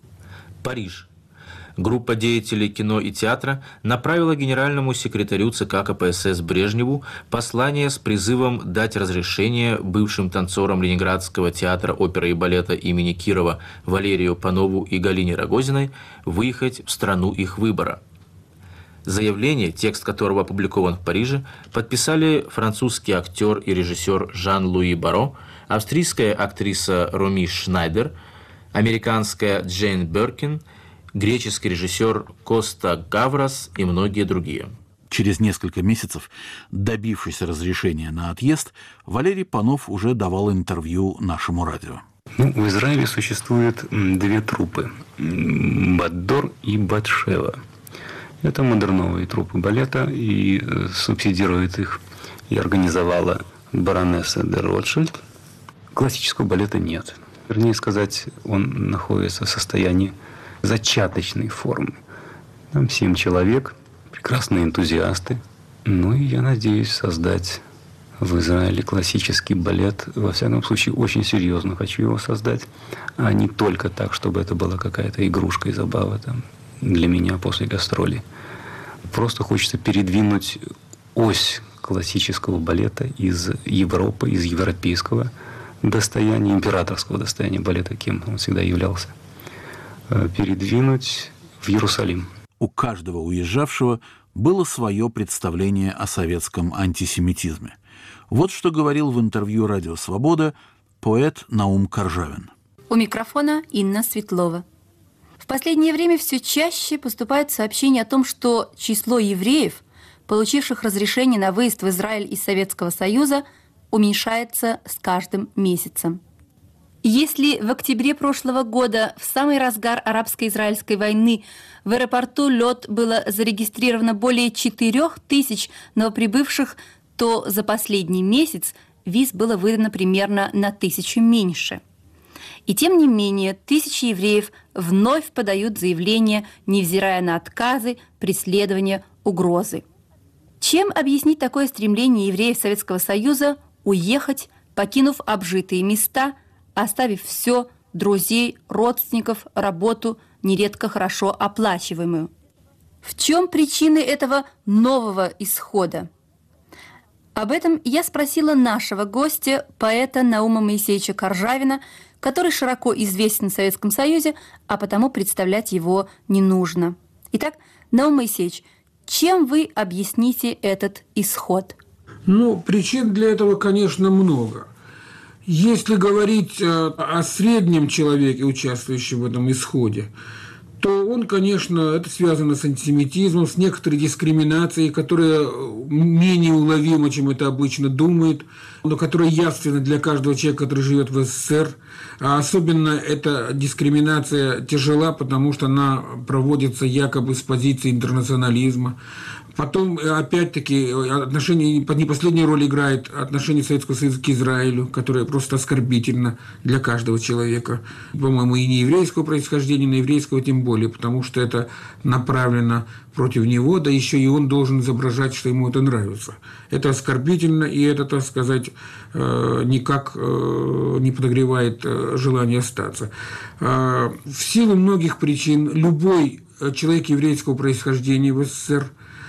Париж. Группа деятелей кино и театра направила генеральному секретарю ЦК ка пэ эс эс Брежневу послание с призывом дать разрешение бывшим танцорам Ленинградского театра оперы и балета имени Кирова Валерию Панову и Галине Рогозиной выехать в страну их выбора. Заявление, текст которого опубликован в Париже, подписали французский актер и режиссер Жан-Луи Баро, австрийская актриса Роми Шнайдер, американская Джейн Беркин, греческий режиссер Коста Гаврас и многие другие.
Через несколько месяцев, добившись разрешения на отъезд, Валерий Панов уже давал интервью нашему радио.
Ну, в Израиле существует две труппы – Баддор и Батшева. Это модерновые труппы балета, и субсидирует их и организовала баронесса де Ротшильд. Классического балета нет. Вернее сказать, он находится в состоянии зачаточной формы. Там семь человек, прекрасные энтузиасты. Ну и я надеюсь создать в Израиле классический балет. Во всяком случае, очень серьезно хочу его создать. А не только так, чтобы это была какая-то игрушка и забава там, для меня после гастролей. Просто хочется передвинуть ось классического балета из Европы, из европейского достояния, императорского достояния балета, кем он всегда являлся, передвинуть в Иерусалим.
У каждого уезжавшего было свое представление о советском антисемитизме. Вот что говорил в интервью «Радио Свобода» поэт Наум Коржавин.
У микрофона Инна Светлова. В последнее время все чаще поступают сообщения о том, что число евреев, получивших разрешение на выезд в Израиль из Советского Союза, уменьшается с каждым месяцем. Если в октябре прошлого года, в самый разгар арабско-израильской войны, в аэропорту Лёд было зарегистрировано более четырех тысяч новоприбывших, то за последний месяц виз было выдано примерно на тысячу меньше. И тем не менее, тысячи евреев вновь подают заявления, невзирая на отказы, преследования, угрозы. Чем объяснить такое стремление евреев Советского Союза уехать, покинув обжитые места, оставив все, друзей, родственников, работу, нередко хорошо оплачиваемую? В чем причины этого нового исхода? Об этом я спросила нашего гостя, поэта Наума Моисеевича Коржавина, который широко известен в Советском Союзе, а потому представлять его не нужно. Итак, Наум Моисеевич, чем вы объясните этот исход?
Ну, причин для этого, конечно, много. Если говорить о среднем человеке, участвующем в этом исходе, то он, конечно, это связано с антисемитизмом, с некоторой дискриминацией, которая менее уловима, чем это обычно думают, но которая явственна для каждого человека, который живет в СССР. А особенно эта дискриминация тяжела, потому что она проводится якобы с позиции интернационализма. Потом, опять-таки, отношение, не последнюю роль играет отношение Советского Союза к Израилю, которое просто оскорбительно для каждого человека. По-моему, и не еврейского происхождения, но еврейского тем более, потому что это направлено против него, да еще и он должен изображать, что ему это нравится. Это оскорбительно, и это, так сказать, никак не подогревает желание остаться. В силу многих причин любой человек еврейского происхождения в СССР,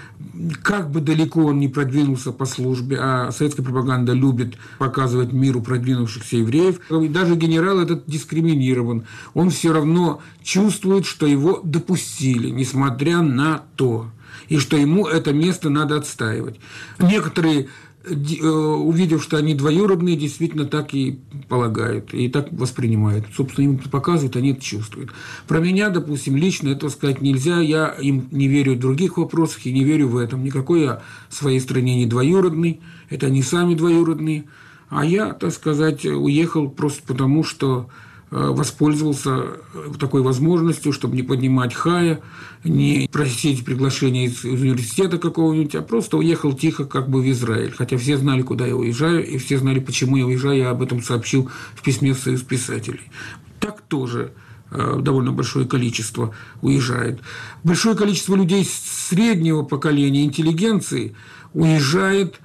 как бы далеко он ни продвинулся по службе, а советская пропаганда любит показывать миру продвинувшихся евреев, даже генерал этот дискриминирован, он все равно чувствует, что его допустили, несмотря на то, и что ему это место надо отстаивать. Некоторые, увидев, что они двоюродные, действительно так и полагают, и так воспринимают. Собственно, им это показывают, они это чувствуют. Про меня, допустим, лично этого сказать нельзя. Я им не верю в других вопросах и не верю в этом. Никакой я в своей стране не двоюродный, это они сами двоюродные. А я, так сказать, уехал просто потому, что воспользовался такой возможностью, чтобы не поднимать хая, не просить приглашения из университета какого-нибудь, а просто уехал тихо как бы в Израиль. Хотя все знали, куда я уезжаю, и все знали, почему я уезжаю. Я об этом сообщил в письме в Союз писателей. Так тоже довольно большое количество уезжает. Большое количество людей среднего поколения, интеллигенции, уезжает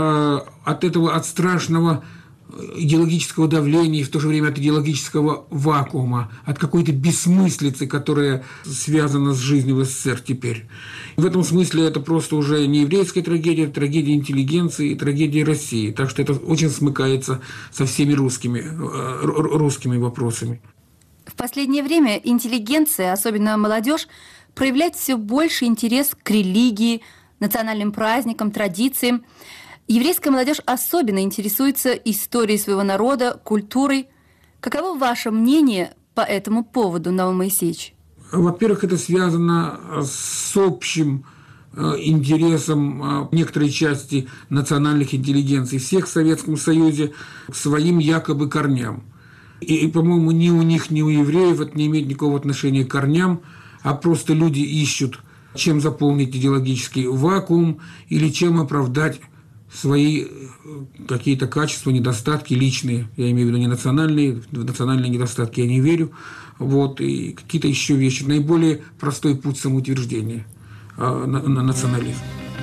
от этого, от страшного идеологического давления и в то же время от идеологического вакуума, от какой-то бессмыслицы, которая связана с жизнью в СССР теперь. В этом смысле это просто уже не еврейская трагедия, это трагедия интеллигенции и трагедия России. Так что это очень смыкается со всеми русскими, русскими вопросами.
В последнее время интеллигенция, особенно молодежь, проявляет все больше интерес к религии, национальным праздникам, традициям. Еврейская молодежь особенно интересуется историей своего народа, культурой. Каково ваше мнение по этому поводу, Наум Моисеевич?
Во-первых, это связано с общим интересом некоторой части национальных интеллигенций всех в Советском Союзе к своим якобы корням. И, и, по-моему, ни у них, ни у евреев это не имеет никакого отношения к корням, а просто люди ищут, чем заполнить идеологический вакуум или чем оправдать свои какие-то качества, недостатки личные, я имею в виду не национальные, в национальные недостатки я не верю, вот, и какие-то еще вещи. Наиболее простой путь самоутверждения э, на, на национализм.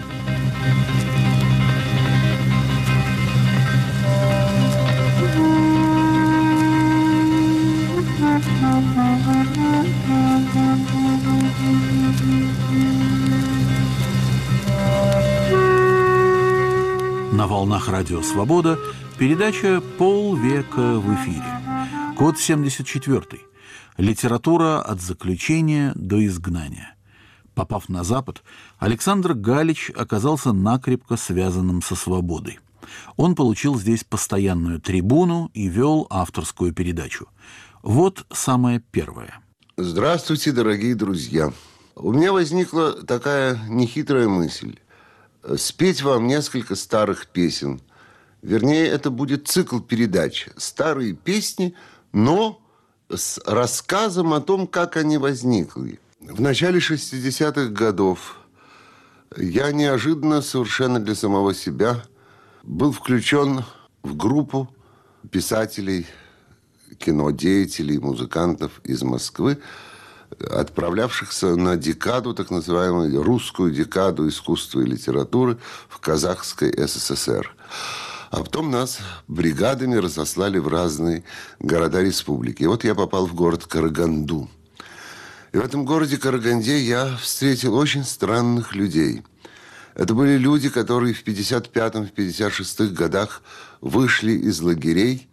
На волнах Радио Свобода передача «Полвека в эфире». Год семьдесят четвёртый. Литература от заключения до изгнания. Попав на Запад, Александр Галич оказался накрепко связанным со свободой. Он получил здесь постоянную трибуну и вел авторскую передачу. Вот самое первое.
Здравствуйте, дорогие друзья. У меня возникла такая нехитрая мысль. Спеть вам несколько старых песен. Вернее, это будет цикл передач. Старые песни, но с рассказом о том, как они возникли. В начале шестидесятых годов я неожиданно совершенно для самого себя был включен в группу писателей, кинодеятелей, музыкантов из Москвы, отправлявшихся на декаду, так называемую русскую декаду искусства и литературы в Казахской СССР. А потом нас бригадами разослали в разные города республики. И вот я попал в город Караганду. И в этом городе Караганде я встретил очень странных людей. Это были люди, которые в пятьдесят пятом, в пятьдесят шестых годах вышли из лагерей,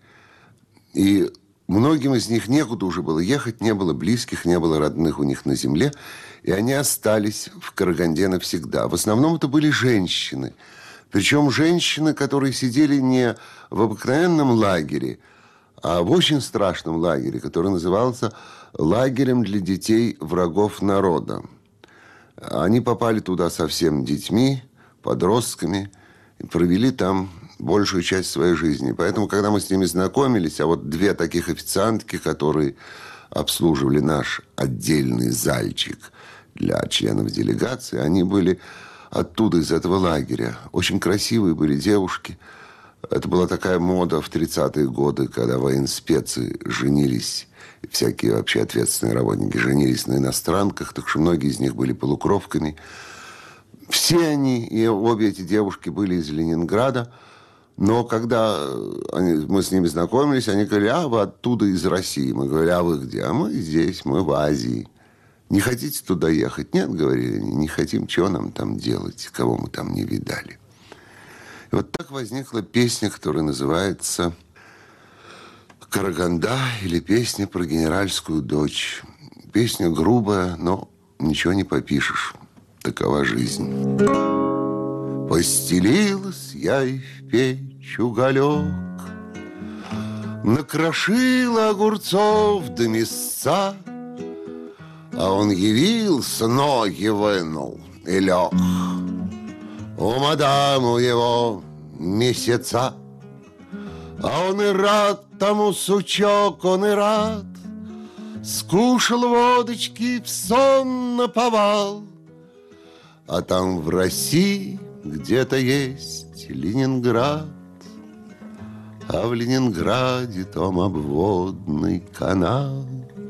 и многим из них некуда уже было ехать, не было близких, не было родных у них на земле, и они остались в Караганде навсегда. В основном это были женщины. Причем женщины, которые сидели не в обыкновенном лагере, а в очень страшном лагере, который назывался лагерем для детей врагов народа. Они попали туда совсем детьми, подростками, и провели там большую часть своей жизни. Поэтому, когда мы с ними знакомились, а вот две таких официантки, которые обслуживали наш отдельный зальчик для членов делегации, они были оттуда, из этого лагеря. Очень красивые были девушки. Это была такая мода в тридцатые годы, когда военспецы женились, всякие вообще ответственные работники женились на иностранках, так что многие из них были полукровками. Все они, и обе эти девушки были из Ленинграда, но когда они, мы с ними знакомились, они говорили: а вы оттуда, из России. Мы говорили: а вы где? А мы здесь, мы в Азии. Не хотите туда ехать? Нет, говорили они, не хотим, чего нам там делать, кого мы там не видали. И вот так возникла песня, которая называется «Караганда» или «Песня про генеральскую дочь». Песня грубая, но ничего не попишешь. Такова жизнь. Постелилась я и в печь уголек, накрошила огурцов до мясца, а он явился, ноги вынул и лег. У мадаму его месяца, а он и рад тому, сучок, он и рад. Скушал водочки, в сон наповал. А там в России где-то есть Ленинград, а в Ленинграде том обводный канал.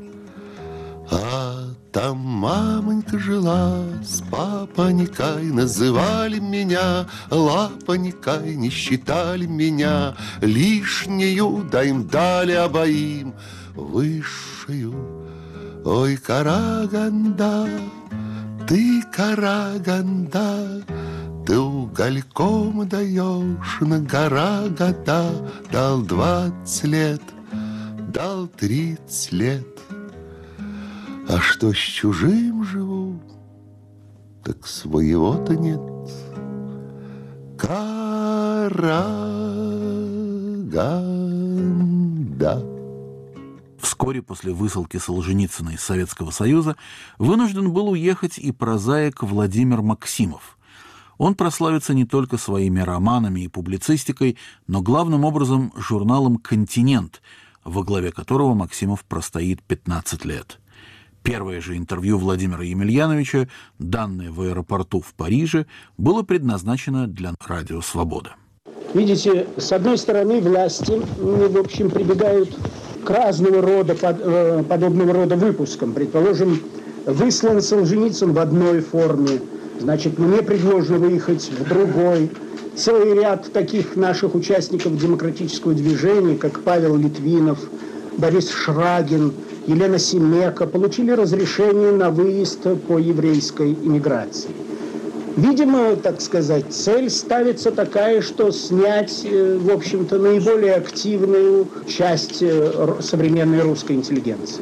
А там мамонька жила с папонькой, называли меня лапонькой, не считали меня лишнюю, да им дали обоим высшую. Ой, Караганда, ты, Караганда, ты угольком даешь на гора года. Дал двадцать лет, дал тридцать лет. А что с чужим живу, так своего-то нет. Караганда.
Вскоре после высылки Солженицына из Советского Союза вынужден был уехать и прозаик Владимир Максимов. Он прославится не только своими романами и публицистикой, но главным образом журналом «Континент», во главе которого Максимов простоит пятнадцать лет. Первое же интервью Владимира Емельяновича, данное в аэропорту в Париже, было предназначено для радио «Свобода».
Видите, с одной стороны, власти, в общем, прибегают к разного рода, под, подобного рода выпускам. Предположим, выслан Солженицын в одной форме, значит, мне предложено выехать в другой. Целый ряд таких наших участников демократического движения, как Павел Литвинов, Борис Шрагин, Елена Семека, получили разрешение на выезд по еврейской иммиграции. Видимо, так сказать, цель ставится такая, что снять, в общем-то, наиболее активную часть современной русской интеллигенции.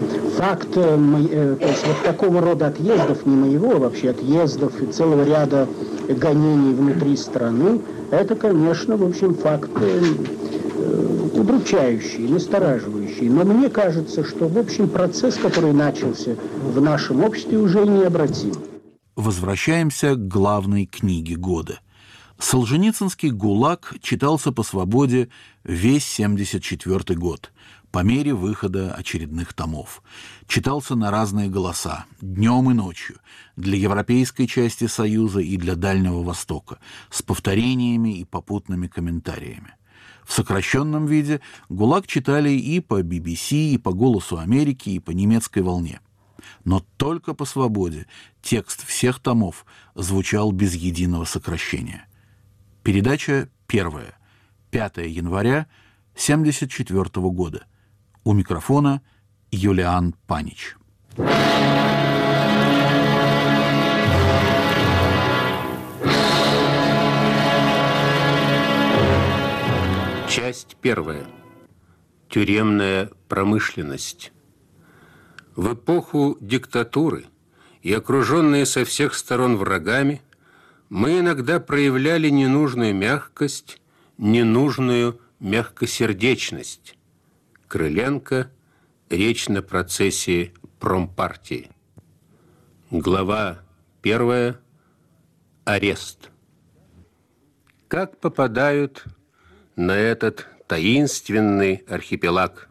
факт э, то есть вот такого рода отъездов, не моего, а вообще отъездов и целого ряда гонений внутри страны, это, конечно, в общем, факт э, удручающий, настораживающий. Но мне кажется, что, в общем, процесс, который начался в нашем обществе, уже необратим.
Возвращаемся к главной книге года. Солженицынский «ГУЛАГ» читался по свободе весь семьдесят четвёртый год, по мере выхода очередных томов. Читался на разные голоса, днем и ночью, для европейской части Союза и для Дальнего Востока, с повторениями и попутными комментариями. В сокращенном виде «ГУЛАГ» читали и по би би си, и по «Голосу Америки», и по немецкой волне. Но только по свободе текст всех томов звучал без единого сокращения. Передача первая. пятого января семьдесят четвёртого года. У микрофона Юлиан Панич.
Часть первая. Тюремная промышленность. В эпоху диктатуры и окруженные со всех сторон врагами, мы иногда проявляли ненужную мягкость, ненужную мягкосердечность. Крыленко. Речь на процессе промпартии. Глава первая. Арест. Как попадают на этот таинственный архипелаг?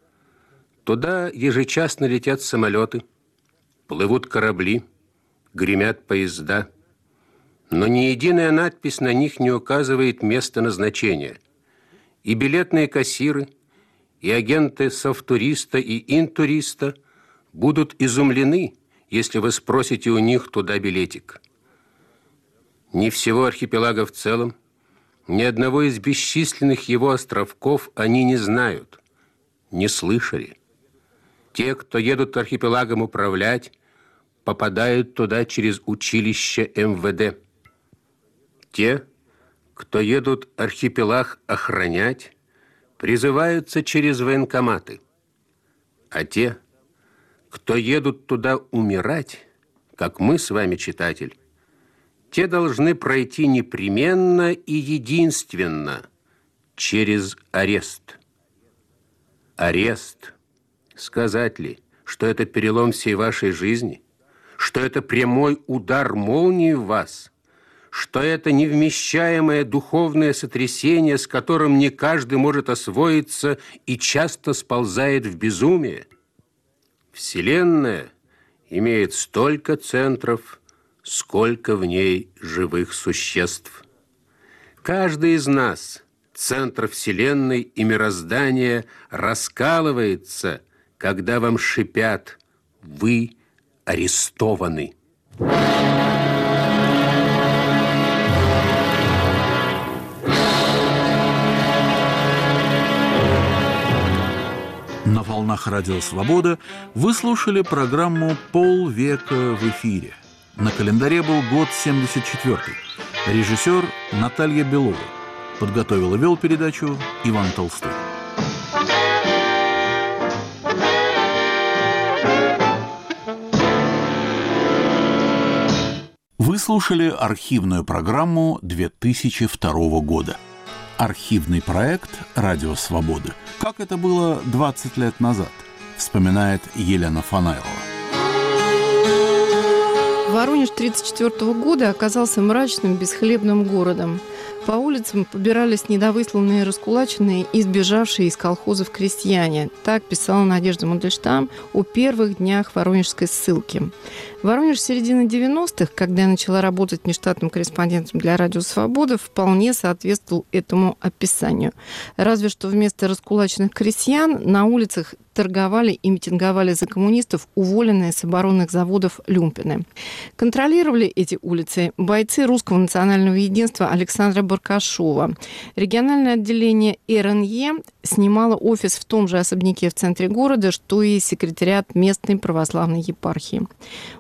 Туда ежечасно летят самолеты, плывут корабли, гремят поезда, но ни единая надпись на них не указывает место назначения. И билетные кассиры, и агенты софтуриста и интуриста будут изумлены, если вы спросите у них туда билетик. Ни всего архипелага в целом, ни одного из бесчисленных его островков они не знают, не слышали. Те, кто едут архипелагом управлять, попадают туда через училище эм вэ дэ. Те, кто едут архипелаг охранять, призываются через военкоматы. А те, кто едут туда умирать, как мы с вами, читатель, те должны пройти непременно и единственно через арест. Арест. Сказать ли, что это перелом всей вашей жизни? Что это прямой удар молнии в вас? Что это невмещаемое духовное сотрясение, с которым не каждый может освоиться и часто сползает в безумие? Вселенная имеет столько центров, сколько в ней живых существ. Каждый из нас, центр Вселенной и мироздания, раскалывается, когда вам шипят: вы арестованы.
На волнах Радио Свобода вы слушали программу «Полвека в эфире». На календаре был год семьдесят четвёртый. Режиссер Наталья Белова. Подготовил и вел передачу Иван Толстой. Вы слушали архивную программу две тысячи второго года. Архивный проект «Радио Свобода». Как это было двадцать лет назад, вспоминает Елена Фанайлова.
Воронеж тридцать четвёртого года оказался мрачным, бесхлебным городом. По улицам побирались недовысланные, раскулаченные и сбежавшие из колхозов крестьяне. Так писала Надежда Мандельштам о первых днях воронежской ссылки. Воронеж середины девяностых, когда я начала работать внештатным корреспондентом для «Радио Свобода», вполне соответствовал этому описанию. Разве что вместо раскулаченных крестьян на улицах торговали и митинговали за коммунистов уволенные с оборонных заводов люмпины. Контролировали эти улицы бойцы Русского национального единства Александра Баркашова. Региональное отделение эр эн е снимало офис в том же особняке в центре города, что и секретариат местной православной епархии.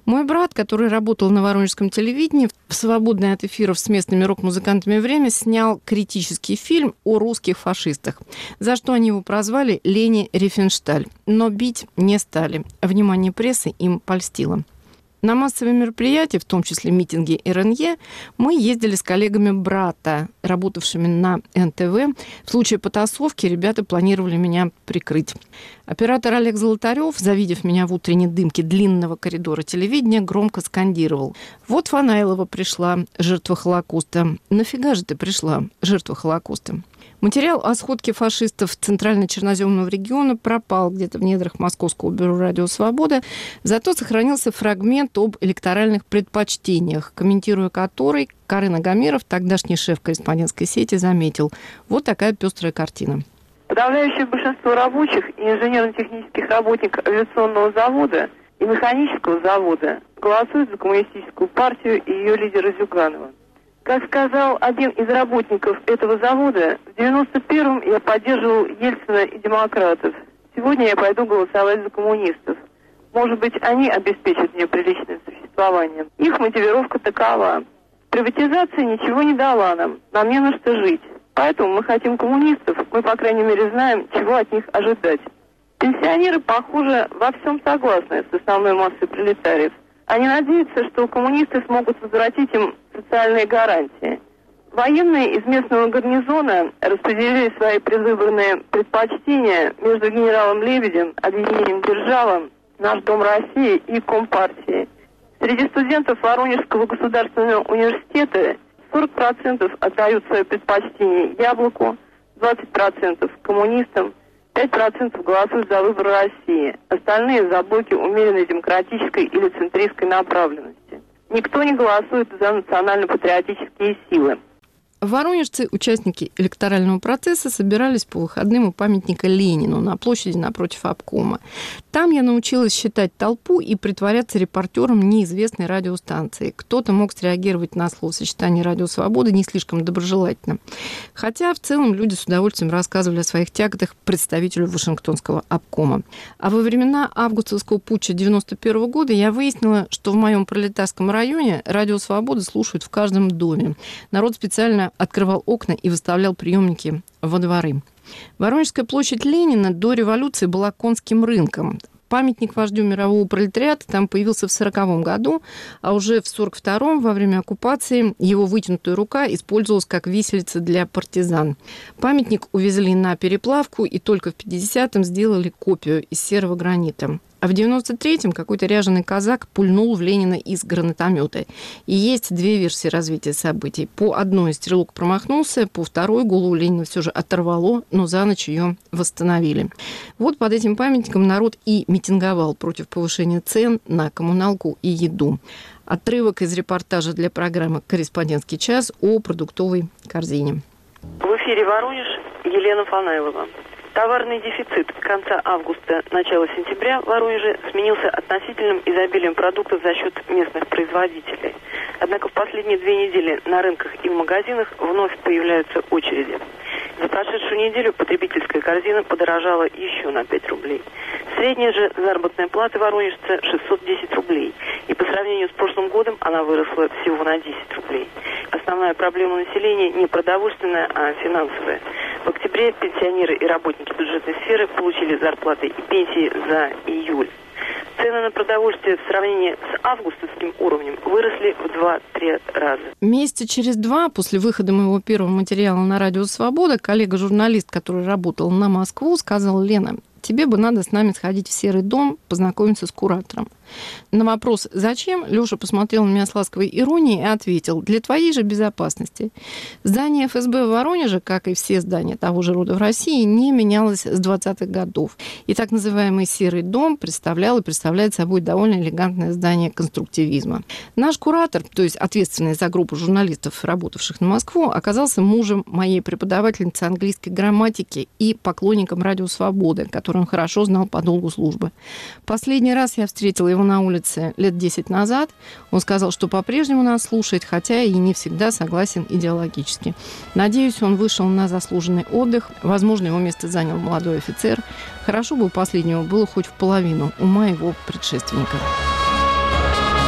Мой брат, который работал на воронежском телевидении, в свободное от эфиров с местными рок-музыкантами время снял критический фильм о русских фашистах, за что они его прозвали Лени Рифеншталь. Но бить не стали. Внимание прессы им польстило. На массовые мероприятия, в том числе митинги эр эн е, мы ездили с коллегами брата, работавшими на эн тэ вэ. В случае потасовки ребята планировали меня прикрыть. Оператор Олег Золотарев, завидев меня в утренней дымке длинного коридора телевидения, громко скандировал: «Вот Фанайлова пришла, жертва Холокоста. Нафига же ты пришла, жертва Холокоста?» Материал о сходке фашистов Центрально-Черноземного региона пропал где-то в недрах Московского бюро «Радио Свобода», зато сохранился фрагмент об электоральных предпочтениях, комментируя который, Карен Агамиров, тогдашний шеф корреспондентской сети, заметил: вот такая пестрая картина.
Подавляющее большинство рабочих и инженерно-технических работников авиационного завода и механического завода голосуют за коммунистическую партию и ее лидера Зюганова. Как сказал один из работников этого завода, в девяносто первом я поддерживал Ельцина и демократов. Сегодня я пойду голосовать за коммунистов. Может быть, они обеспечат мне приличное существование. Их мотивировка такова: приватизация ничего не дала нам, нам не на что жить. Поэтому мы хотим коммунистов, мы, по крайней мере, знаем, чего от них ожидать. Пенсионеры, похоже, во всем согласны с основной массой пролетариев. Они надеются, что коммунисты смогут возвратить им социальные гарантии. Военные из местного гарнизона распределили свои предвыборные предпочтения между генералом Лебедем, объединением «Держава», «Наш Дом России» и Компартией. Среди студентов Воронежского государственного университета сорок процентов отдают свое предпочтение «Яблоку», двадцать процентов коммунистам, пять процентов голосуют за выбор России, остальные за блоки умеренной демократической или центристской направленности. Никто не голосует за национально-патриотические силы.
Воронежцы, участники электорального процесса, собирались по выходным у памятника Ленину на площади напротив обкома. Там я научилась считать толпу и притворяться репортером неизвестной радиостанции. Кто-то мог среагировать на словосочетание «Радио Свобода» не слишком доброжелательно. Хотя в целом люди с удовольствием рассказывали о своих тяготах представителю Вашингтонского обкома. А во времена августовского путча девяносто первого года я выяснила, что в моем пролетарском районе «Радио Свобода» слушают в каждом доме. Народ специально открывал окна и выставлял приемники во дворы. Воронежская площадь Ленина до революции была конским рынком. Памятник вождю мирового пролетариата там появился в сороковом году, а уже в сорок втором, во время оккупации, его вытянутая рука использовалась как виселица для партизан. Памятник увезли на переплавку и только в пятидесятом сделали копию из серого гранита. А в девяносто третьем какой-то ряженый казак пульнул в Ленина из гранатомета. И есть две версии развития событий. По одной стрелок промахнулся, по второй голову Ленина все же оторвало, но за ночь ее восстановили. Вот под этим памятником народ и митинговал против повышения цен на коммуналку и еду. Отрывок из репортажа для программы «Корреспондентский час» о продуктовой корзине.
В эфире «Воронеж», Елена Фанайлова. Товарный дефицит конца августа, начала сентября в Воронеже сменился относительным изобилием продуктов за счет местных производителей. Однако в последние две недели на рынках и в магазинах вновь появляются очереди. За прошедшую неделю потребительская корзина подорожала еще на пять рублей. Средняя же заработная плата воронежца шестьсот десять рублей. И по сравнению с прошлым годом она выросла всего на десять рублей. Основная проблема населения не продовольственная, а финансовая. В октябре пенсионеры и работники бюджетной сферы получили зарплаты и пенсии за июль. Цены на продовольствие в сравнении с августовским уровнем выросли в два-три раза.
Месяца через два после выхода моего первого материала на «Радио Свобода» коллега-журналист, который работал на Москву, сказал: «Лена, тебе бы надо с нами сходить в Серый дом, познакомиться с куратором». На вопрос «Зачем?» Лёша посмотрел на меня с ласковой иронией и ответил: «Для твоей же безопасности». Здание эф эс бэ в Воронеже, как и все здания того же рода в России, не менялось с двадцатых годов. И так называемый Серый дом представлял и представляет собой довольно элегантное здание конструктивизма. Наш куратор, то есть ответственный за группу журналистов, работавших на Москву, оказался мужем моей преподавательницы английской грамматики и поклонником «Радио Свободы», который он хорошо знал по долгу службы. Последний раз я встретила его на улице лет десять назад. Он сказал, что по-прежнему нас слушает, хотя и не всегда согласен идеологически. Надеюсь, он вышел на заслуженный отдых. Возможно, его место занял молодой офицер. Хорошо бы у последнего было хоть в половину ума его предшественника.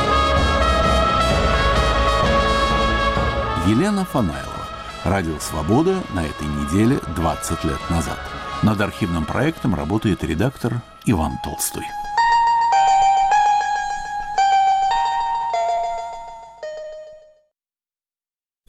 Елена Фанаилова. Радио «Свобода» на этой неделе двадцать лет назад. Над архивным проектом работает редактор Иван Толстой.